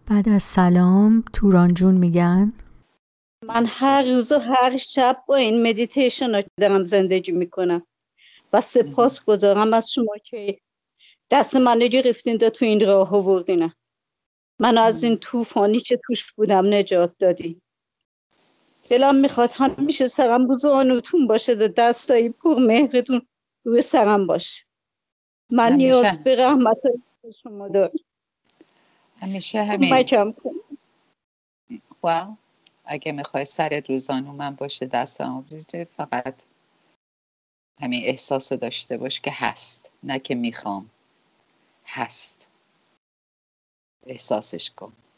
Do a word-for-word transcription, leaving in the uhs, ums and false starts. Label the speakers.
Speaker 1: بعد از سلام توران جون میگن
Speaker 2: من هر روز و هر شب با این مدیتیشن رو دارم زندگی میکنم و سپاس گذارم از شما که دست من گرفتین ده تو این راه آوردین. من از این طوفانی که توش بودم نجات دادی. دلم میخواد همیشه سرم رو زانوتون باشه، ده دستایی پر مهرتون روی سرم باشه. من نیاز
Speaker 3: همیشه
Speaker 2: به رحمت شما دارم.
Speaker 3: همیشه همین.
Speaker 2: کمکم کن.
Speaker 3: واو، اگه میخوای سر روزانو من باشه دستم بریجه، فقط همین احساس رو داشته باش که هست، نه که میخوام، هست. احساسش کن.